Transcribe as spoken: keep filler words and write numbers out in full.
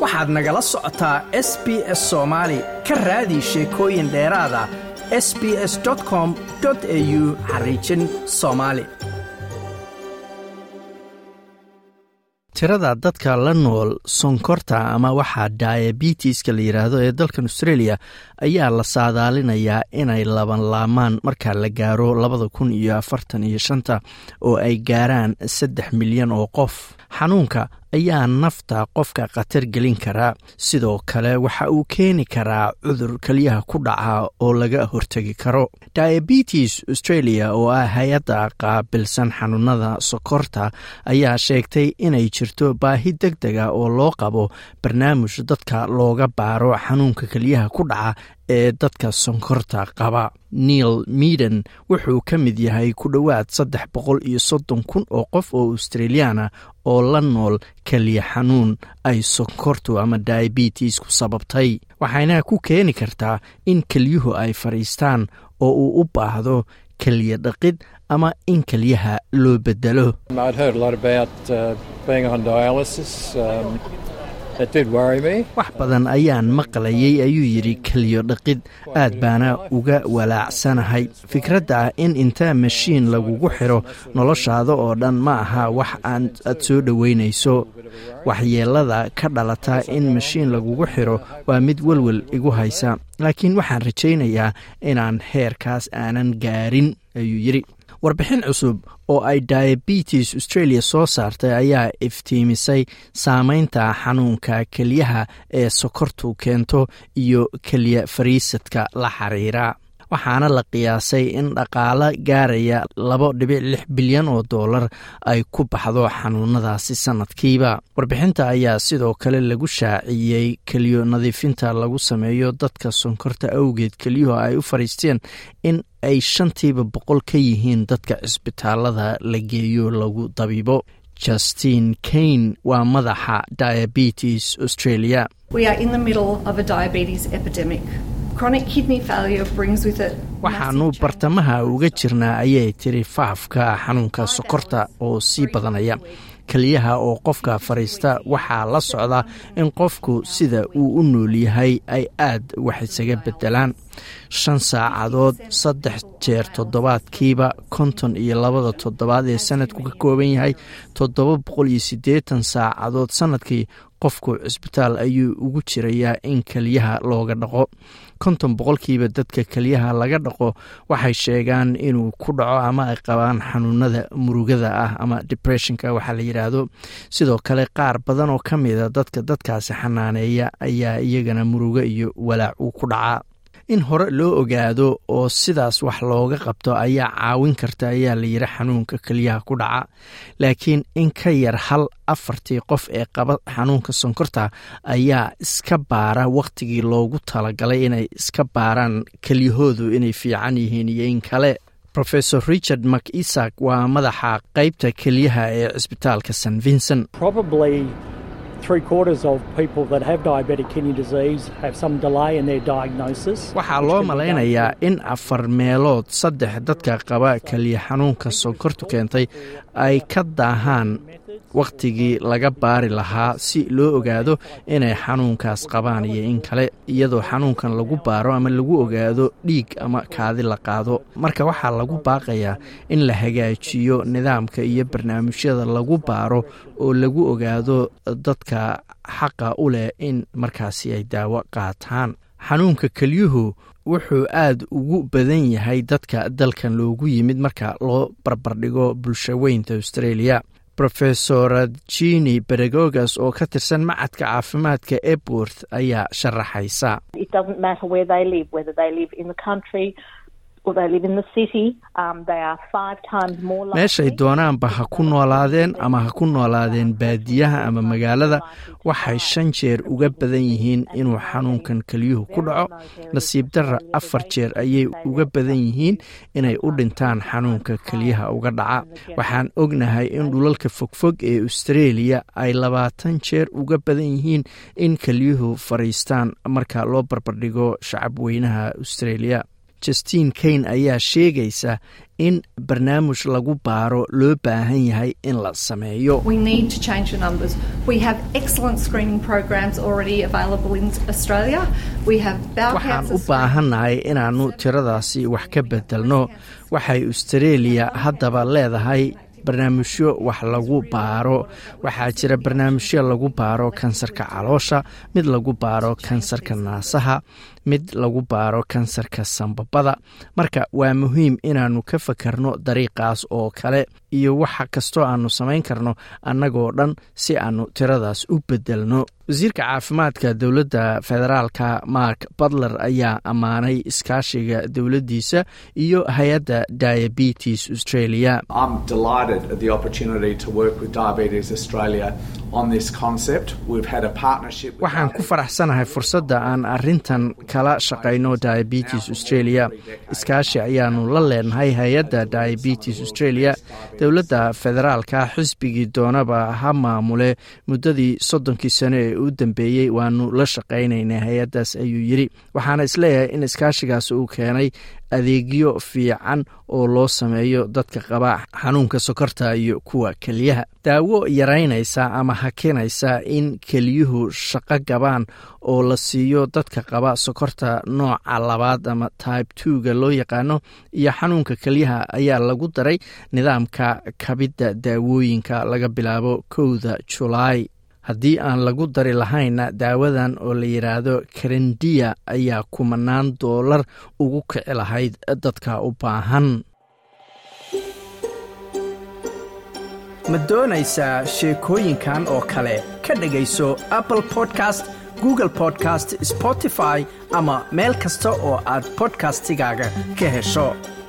waxaad nagala socotaa S B S Soomaali ka raadi sheekooyin dheeraada s b s dot com dot a u xariijin Soomaali. tirada dadka la nool sonkorta ama waxa diabetiska la yiraahdo ee dalkan Australia ayaa la saadaalinayaa inay laban laamaan marka la gaaro labada kun iyo afartan iyo shanta oo ay gaaraan saddex milyan oo qof. xanuunka ayaa nafta qofka khatar gelin kara, sidoo kale waxa uu keeni karaa cudur kaliyaha ku dhaca oo laga hortagi karo. Diabetes Australia oo ah hay'adda qaabilsan xanuunada sokorta ayaa sheegtay inay jirto baahi degdeg ah oo loo qabo barnaamij dadka looga baaro xanuunka kaliyaha ku dhaca ee dadka sonkorta qaba. Neil Meaden wuxuu ka mid yahay ku dhowaad saddex boqol iyo soddon kun oo qof oo Australiana oo la nool kaliya xanuun ay sonkortu ama diabetes ku sababtay, waxayna ku keeni kartaa in kaliyuhu ay fariistaan oo uu u baahdo kaliya dhaqid ama in kaliyaha loo bedelo. I'd heard a lot about uh, being on dialysis. Um... wax badan ayaan maqlayay, ayuu yidhi kaliyo dhaqid. aad baana uga walaacsanahay fikradda ah in inta mashiin lagugu xiro noloshaada oo dhan ma aha wax aan aad soo dhoweynayso. waxyeelada ka dhalata in mashiin lagugu xiro waa mid welwel igu haysa, laakiin waxaan rajaynayaa inaan heerkaas aanan gaarin, ayuu yidhi. warbixin cusub oo ay Diabetes Australia soo saartay ayaa iftiimisay saamaynta xanuunka kaliyaha ee sokortu keento iyo kaliya fariisadka la xiriira, waxaana la qiyaasay in dhaqaale gaaraya laba dhibic lix bilyan oo dollar ay ku baxdo xanuunadaasi sanadkiiba. warbixinta ayaa sidoo kale lagu shaaciyey kaliyo nadiifinta lagu sameeyo dadka sonkorta awgeed kaliyuhu ay u fariisteen in ay shantiiba boqol ka yihiin dadka cisbitaalada la geeyo lagu dabiibo. Justine Kane waa madaxa Diabetes Australia. We are in the middle of a diabetes epidemic. Chronic kidney failure brings with it waxaanu bartamaha uga jirnaa, ayay tiri, faafka xanuunka sokorta oo sii badanaya. kaliyaha oo qofka fariista waxaa la socda in qofku sida uu u nool yahay ay aad wax isaga bedelaan. shan saacadood saddex jeer toddobaadkiiba konton iyo labada toddobaad ee sanadku ka kooban yahay toddoba boqol iyo siddeetan saacadood sanadkii qofku cisbitaal ayuu ugu jirayaa in kaliyaha looga dhaqo. konton boqolkiiba dadka kaliyaha laga dhaqo waxay sheegaan inuu ku dhaco ama ay qabaan xanuunada murugada ah ama depressionka waxa la yiraahdo. sidoo kale qaar badan oo ka mid a dadka dadkaasi xanaaneeya ayaa iyagana murugo iyo walaac uu ku dhacaa. in hore loo ogaado oo sidaas wax looga qabto ayaa caawin karta, ayaa la yiri xanuunka kaliyaha ku dhaca. laakiin in ka yar hal afartii qof ee qaba xanuunka sonkorta ayaa iska baara waqtigii loogu talagalay inay iska baaraan kaliyahoodu inay fiican yihiin iyo in kale. Professor Richard McIsaac waa madaxa qaybta kaliyaha ee cisbitaalka Saint Vincent. Probably three quarters of people that have diabetic kidney disease have some delay in their diagnosis. waxaa loo malaynayaa in afar meelood saddex dadka qaba kaliya xanuunka sonkortu keentay ay ka daahaan waqtigii laga baari lahaa si loo ogaado inay xanuunkaas qabaan iyo in kale, iyadoo xanuunkan lagu baaro ama lagu ogaado dhiig ama kaadi la qaado. marka waxaa lagu baaqayaa in la hagaajiyo nidaamka iyo barnaamijyada lagu baaro oo lagu ogaado dadka xaqa u leh in markaasi ay daawo qaataan. xanuunka kaliyuhu wuxuu aad ugu badan yahay dadka dalkan loogu yimid marka loo barbardhigo bulshaweynta Australia. Professor Jeannie Pedagogas oo ka tirsan macadka caafimaadka Epworth ayaa sharaxaysa. It doesn't matter where they live, whether they live in the country or they live in the city, um, they are five times more likely. meeshay doonaanba ha ku noolaadeen ama ha ku noolaadeen baadiyaha ama magaalada, waxay shan jeer uga badan yihiin inuu xanuunkan kaliyuhu ku dhaco. nasiib darra afar jeer ayay uga badan yihiin inay u dhintaan xanuunka kaliyaha uga dhaca. waxaan ognahay in dhulalka fogfog ee Australia ay labaatan jeer uga badan yihiin in kaliyuhu fariistaan marka loo barbardhigo shacab weynaha Australia. Justine Kane ayaa sheegaysa in barnaamij lagu baaro loo baahan yahay in la sameeyo. We need to change the numbers. We have excellent screening programs already available in Australia. We have bowel waxaan cancer. u baahannahay inaannu tiradaasi wax ka bedelno. Waxay Australia haddaba leedahay barnaamijyo wax lagu baaro. Waxaa jira barnaamijyo lagu baaro kansarka caloosha, mid lagu baaro kansarka naasaha, mid lagu baaro kansarka sanbabada. Marka waa muhiim inaannu ka fakarno dariiqaas oo kale iyo waxa kastoo aannu samayn karno annagoo dhan si aannu tiradaas u bedelno. wasiirka caafimaadka dowladda federaalka Mark Butler ayaa ammaanay iskaashiga dowladdiisa iyo hay-adda Diabetes Australia. I'm delighted at the opportunity to work with Diabetes Australia on this concept. We've had a partnership with waxaan ku faraxsanahay fursadda aan arrintan kala shaqayno Diabetes Australia. Iskaashi ayaanu la leenahay hay-adda Diabetes Australia. Dowladda federaalka xisbigii doonaba ha maamule muddadii soddonkii sano ee u dambeeyey waanu la shaqaynaynay hay-addaas ayuu yidhi. waxaana isleeyahay in iskaashigaas uu keenay adeegyo fiican oo loo sameeyo dadka qaba xanuunka sokorta iyo kuwa keliyaha. daawo yaraynaysa ama hakinaysa in keliyuhu shaqo gabaan oo la siiyo dadka qaba sokorta nooca labaad ama type two-ga loo yaqaano iyo xanuunka keliyaha ayaa lagu daray nidaamka kabidda daawooyinka laga bilaabo kowda Julaay. haddii aan lagu dari lahayna daawadan oo la yiraahdo Kerendia ayaa kumanaan doolar ugu kici lahayd dadka u baahan. ma doonaysaa sheekooyinkan oo kale ka dhagayso Apple Podcast, Google Podcast, Spotify ama meel kasta oo aad podcastigaaga ka hesho.